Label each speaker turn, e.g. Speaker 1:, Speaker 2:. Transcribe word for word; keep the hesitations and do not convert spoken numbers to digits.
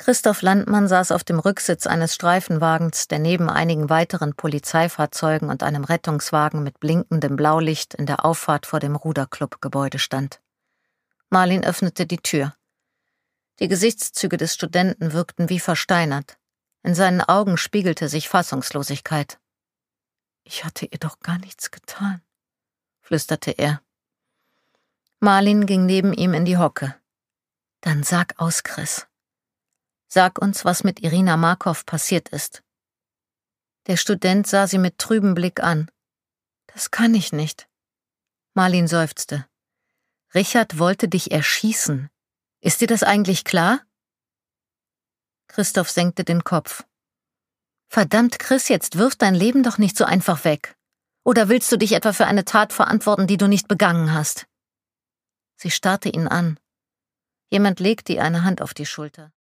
Speaker 1: Christoph Landmann saß auf dem Rücksitz eines Streifenwagens, der neben einigen weiteren Polizeifahrzeugen und einem Rettungswagen mit blinkendem Blaulicht in der Auffahrt vor dem Ruderclub-Gebäude stand. Marlin öffnete die Tür. Die Gesichtszüge des Studenten wirkten wie versteinert. In seinen Augen spiegelte sich Fassungslosigkeit. »Ich hatte ihr doch gar nichts getan«, flüsterte er. Marlin ging neben ihm in die Hocke. »Dann sag aus, Chris. Sag uns, was mit Irina Markov passiert ist.« Der Student sah sie mit trübem Blick an. »Das kann ich nicht.« Marlin seufzte. »Richard wollte dich erschießen. Ist dir das eigentlich klar?« Christoph senkte den Kopf. »Verdammt, Chris, jetzt wirf dein Leben doch nicht so einfach weg. Oder willst du dich etwa für eine Tat verantworten, die du nicht begangen hast?« Sie starrte ihn an. Jemand legte ihr eine Hand auf die Schulter.